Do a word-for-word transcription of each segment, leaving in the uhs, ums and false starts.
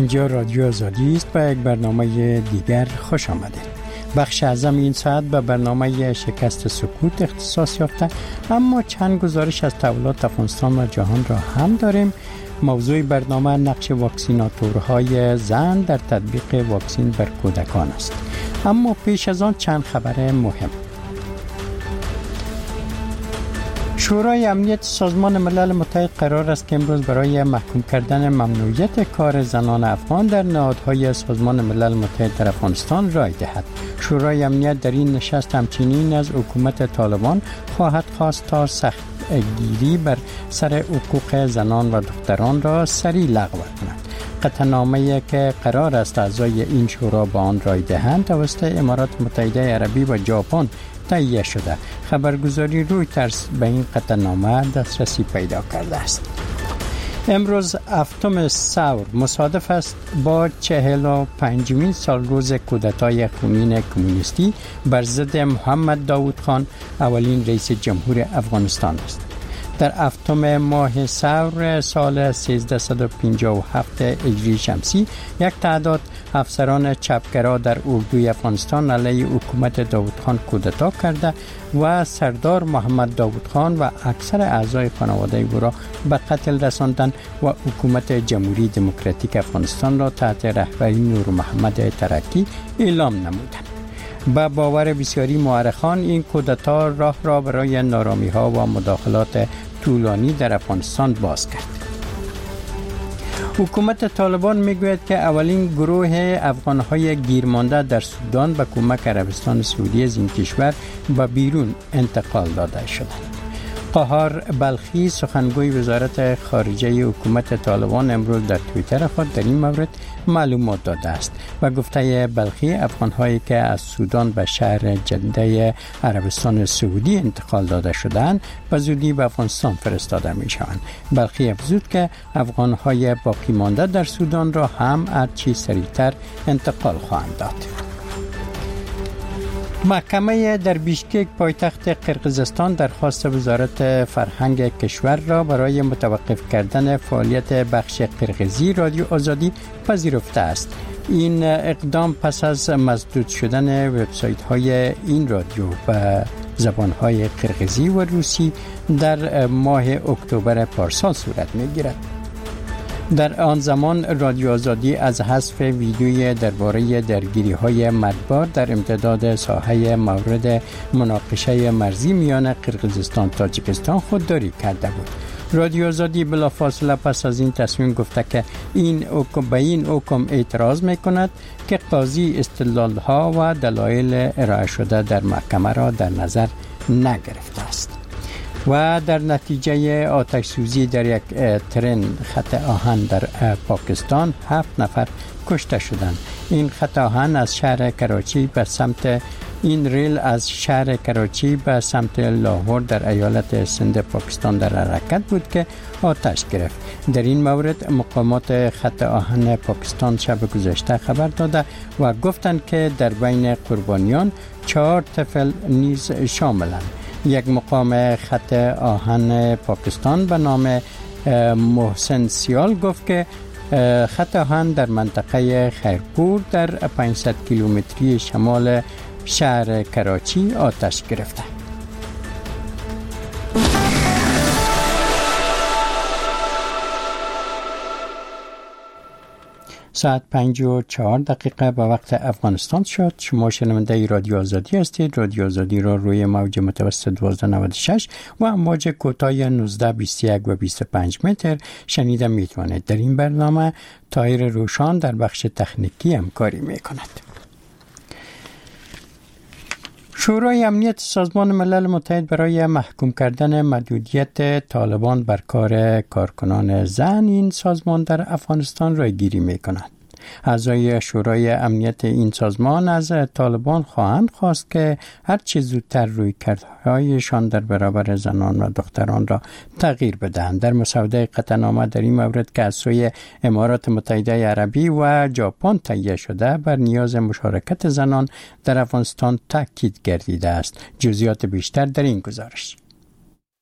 اینجا رادیو آزادی است. با یک برنامه دیگر خوش آمدید. بخش اعظم این ساعت به برنامه شکست سکوت اختصاص یافته، اما چند گزارش از تحولات افغانستان و جهان را هم داریم. موضوع برنامه نقش واکسیناتورهای زن در تطبیق واکسین بر کودکان است. اما پیش از آن چند خبر مهم. شورای امنیت سازمان ملل متحد قرار است که امروز برای محکوم کردن ممنوعیت کار زنان افغان در نهادهای سازمان ملل متحد در افغانستان رای دهد. شورای امنیت در این نشست همچنین از حکومت طالبان خواهد خواست تا سخت گیری بر سر حقوق زنان و دختران را سریع لغو کند. قطعنامه‌ای که قرار است اعضای این شورا با آن رای دهند توسط امارات متحده عربی و ژاپن تهیه شده. خبرگزاری رویترز به این قطعنامه دسترسی پیدا کرده است. امروز هفتم ثور مصادف است با چهل و پنجمین سال روز کودتای خونین کمونیستی بر ضد محمد داود خان، اولین رئیس جمهور افغانستان است. در هفتم ماه ثور سال سیزده و پنجاه و هفت هجری شمسی یک تعداد افسران چپگرا در اردوی افغانستان علیه حکومت داود خان کودتا کرده و سردار محمد داود خان و اکثر اعضای خانواده او را به قتل رساندند و حکومت جمهوری دموکراتیک افغانستان را تحت رهبری نور محمد ترکی اعلام نمودند. با باور بسیاری مورخان این کودتا راه را برای نارامی‌ها و مداخلات طولانی در افغانستان باز کرد. حکومت طالبان میگوید که اولین گروه افغان‌های گیرمانده در سودان به کمک عربستان سعودی از این کشور به بیرون انتقال داده شدند. قهار بلخی سخنگوی وزارت خارجه حکومت طالبان امروز در توییتر خود در این مورد معلومات داده است و گفته بلخی افغان‌هایی که از سودان به شهر جده عربستان سعودی انتقال داده شدند به زودی به افغانستان فرستاده می‌شوند. بلخی افزود که افغان‌های باقی مانده در سودان را هم هرچی سریعتر انتقال خواهند داد. محکمه در بیشکک پایتخت قرقیزستان درخواست وزارت فرهنگ کشور را برای متوقف کردن فعالیت بخش قرقیزی رادیو آزادی پذیرفته است. این اقدام پس از مسدود شدن وبسایت‌های این رادیو به زبان‌های قرقیزی و روسی در ماه اکتبر پارسال صورت می‌گیرد. در آن زمان رادیو آزادی از حذف ویدیوی درباره درگیری‌های مرگبار در امتداد ساحه مورد مناقشه مرزی میان قرقیزستان و تاجیکستان خودداری کرده بود. رادیو آزادی بلافاصله پس از این تصمیم گفته که این حکم به این حکم اعتراض می‌کند که قاضی استدلال‌ها و دلایل ارائه شده در محکمه را در نظر نگرفته است. و در نتیجه آتش سوزی در یک ترن خط آهن در پاکستان هفت نفر کشته شدند. این خط آهن از شهر کراچی به سمت این ریل از شهر کراچی به سمت لاهور در ایالت سند پاکستان در حرکت بود که آتش گرفت. در این مورد مقامات خط آهن پاکستان شب گذشته خبر داده و گفتند که در بین قربانیان چهار طفل نیز شاملند. یک مقام خط آهن پاکستان به نام محسن سیال گفت که خط آهن در منطقه خیرپور در پانصد کیلومتری شمال شهر کراچی آتش گرفته. ساعت پنج و چهار دقیقه به وقت افغانستان شد. شما شنونده رادیو آزادی هستید. رادیو آزادی را روی موج متوسط دوازده نود و شش و موج کوتاه نوزده بیست و یک و بیست و پنج متر شنیده میتوانید. در این برنامه طاهر روشان در بخش تکنیکی همکاری میکند. شورای امنیت سازمان ملل متحد برای محکوم کردن محدودیت طالبان بر کار کارکنان زن این سازمان در افغانستان رای گیری می کند. اعضای شورای امنیت این سازمان از طالبان خواهند خواست که هر چه زودتر رویکردهایشان در برابر زنان و دختران را تغییر بدهند. در مسوده قطعنامه در این مورد که از سوی امارات متحده عربی و ژاپن تهیه شده بر نیاز مشارکت زنان در افغانستان تاکید گردیده است. جزئیات بیشتر در این گزارش.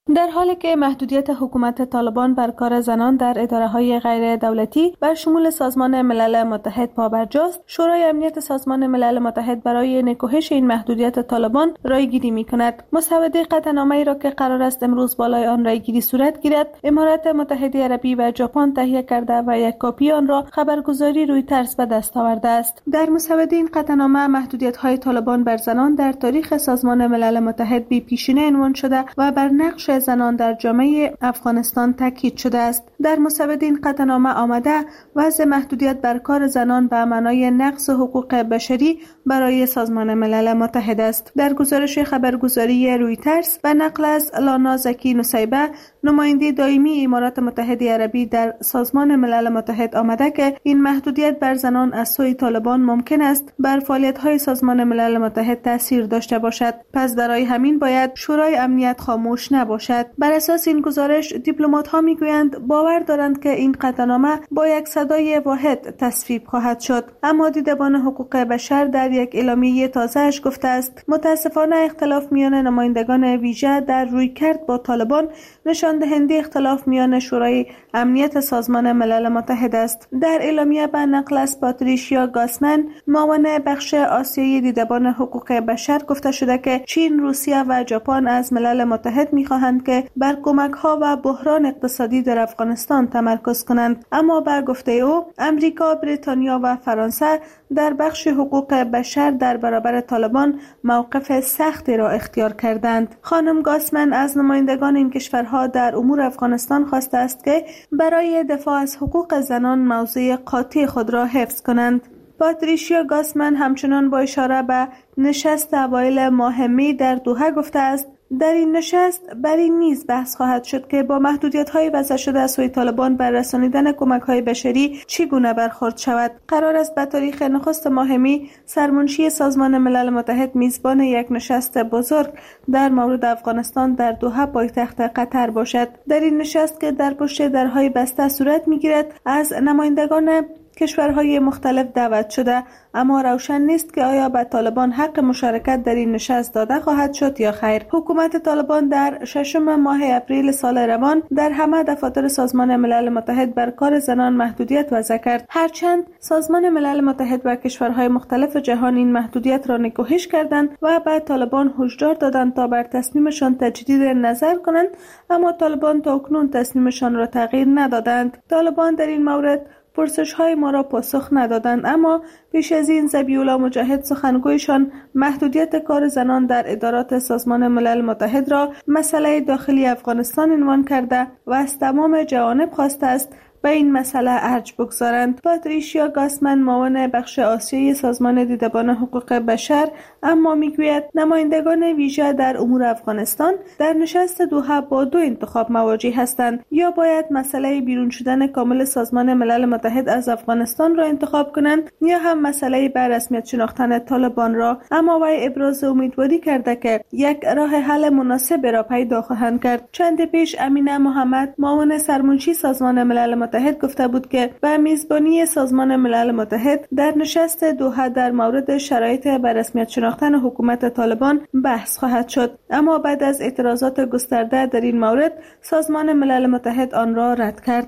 در حالی که محدودیت حکومت طالبان بر کار زنان در اداره‌های غیر دولتی بر شمول سازمان ملل متحد پابرجاست، شورای امنیت سازمان ملل متحد برای نکوهش این محدودیت طالبان رایگیری می‌کند. مسوده قطعنامه‌ای را که قرار است امروز بالای آن رایگیری صورت گیرد، امارات متحده عربی و ژاپن تهیه کرده و یک کاپی آن را خبرگزاری رویترز به دست آورده است. در مسوده این قطعنامه محدودیت‌های طالبان بر زنان در تاریخ سازمان ملل متحد بی پیشینه عنوان شده و بر نقش زنان در جامعه افغانستان تاکید شده است. در مسوده این قطعنامه آمده وضع محدودیت بر کار زنان به معنای نقض حقوق بشری برای سازمان ملل متحد است. در گزارش خبرگزاری رویترز و نقل از لانا زکی نصیبه، نماینده دائمی امارات متحده عربی در سازمان ملل متحد آمده که این محدودیت بر زنان از سوی طالبان ممکن است بر فعالیت‌های سازمان ملل متحد تاثیر داشته باشد. پس برای همین باید شورای امنیت خاموش نباشد. بر اساس این گزارش، دیپلمات‌ها میگویند باور دارند که این قطعنامه با یک صدای واحد تصویب خواهد شد. اما دیدبان حقوق بشر در یک اعلامیه تازه‌اش گفته است متاسفانه اختلاف میان نمایندگان ویژه در رویکرد با طالبان نشان دهنده اختلاف میان شورای امنیت سازمان ملل متحد است. در اعلامیه به نقل از پاتریشیا گاسمن، معاون بخش آسیایی دیدبان حقوق بشر، گفته شده که چین، روسیه و ژاپن از ملل متحد می‌خواهند که بر کمک‌ها و بحران اقتصادی در افغانستان تمرکز کنند، اما به گفته او امریکا، بریتانیا و فرانسه در بخش حقوق بشر در برابر طالبان موقف سختی را اختیار کردند. خانم گاسمن از نمایندگان این کشورها در امور افغانستان خواسته است که برای دفاع از حقوق زنان موضع قاطع خود را حفظ کنند. پاتریشیا گاسمن همچنان با اشاره به نشست اوایل ماه می در دوحه گفته است در این نشست بر این نیز بحث خواهد شد که با محدودیت‌های وضع شده از سوی طالبان بر رسانیدن کمک‌های بشری چگونه برخورد شود. قرار است به تاریخ نخست ماه می سرمنشی سازمان ملل متحد میزبان یک نشست بزرگ در مورد افغانستان در دوحه پایتخت قطر باشد. در این نشست که در پشت درهای بسته صورت می‌گیرد، از نمایندگان کشورهای مختلف دعوت شده، اما روشن نیست که آیا به طالبان حق مشارکت در این نشست داده خواهد شد یا خیر. حکومت طالبان در ششم ماه اپریل سال روان در همه دفاتر سازمان ملل متحد بر کار زنان محدودیت وضع کرد، هرچند سازمان ملل متحد و کشورهای مختلف جهان این محدودیت را نکوهش کردند و به طالبان هشدار دادند تا بر تصمیمشان تجدید نظر کنند، اما طالبان تا اکنون تصمیمشان را تغییر ندادند. طالبان در این مورد پرسش های ما را پاسخ ندادند، اما پیش از این ذبیح‌الله مجاهد سخنگویشان محدودیت کار زنان در ادارات سازمان ملل متحد را مسئله داخلی افغانستان عنوان کرده و از تمام جوانب خواسته است به این مسئله ارج بگذارند. پاتریشیا گاسمن، معاون بخش آسیایی سازمان دیدبان حقوق بشر، اما میگوید نمایندگان ویژه در امور افغانستان در نشست دوحه با دو انتخاب مواجه هستند: یا باید مسئله بیرون شدن کامل سازمان ملل متحد از افغانستان را انتخاب کنند، یا هم مسئله به رسمیت شناختن طالبان را. اما وی ابراز امیدواری کرده که یک راه حل مناسب را پیدا خواهند کرد. چند پیش امینه محمد، معاون سرمنشی سازمان ملل متحد گفته بود که به میزبانی سازمان ملل متحد در نشست دوحه در مورد شرایط به رسمیت شناختن حکومت طالبان بحث خواهد شد، اما بعد از اعتراضات گسترده در این مورد سازمان ملل متحد آن را رد کرد.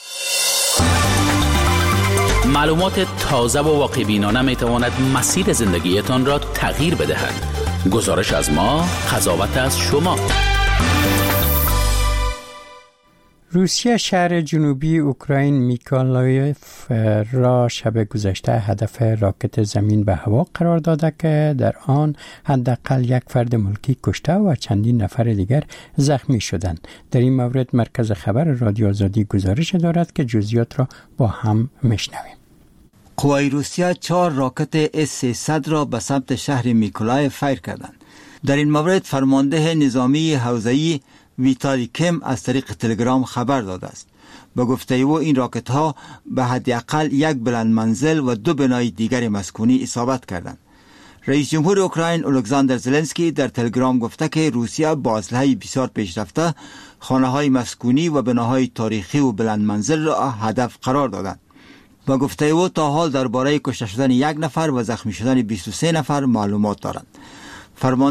معلومات تازه و واقع‌بینانه میتواند مسیر زندگیتان را تغییر بدهد. گزارش از ما، قضاوت از شما. روسیه شهر جنوبی اوکراین میکولایف را شب گذشته هدف راکت زمین به هوا قرار داده که در آن حداقل یک فرد ملکی کشته و چندین نفر دیگر زخمی شدند. در این مورد مرکز خبر رادیو آزادی گزارش دارد که جزئیات را با هم میشنویم. قوای روسیه چهار راکت اس سیصد را به سمت شهر میکولایف فایر کردند. در این مورد فرمانده نظامی حوزه‌ای ویتالی کم از طریق تلگرام خبر داده است. به گفته او این راکت ها به حداقل یک بلند منزل و دو بنای دیگر مسکونی اصابت کردند. رئیس جمهور اوکراین الکساندر زلنسکی در تلگرام گفته که روسیه با اسلحه بسیار پیشرفته خانه‌های مسکونی و بناهای تاریخی و بلند منزل را هدف قرار دادند. به گفته او تا حال درباره کشته شدن یک نفر و زخمی شدن بیست و سه نفر معلومات دارند. فرمان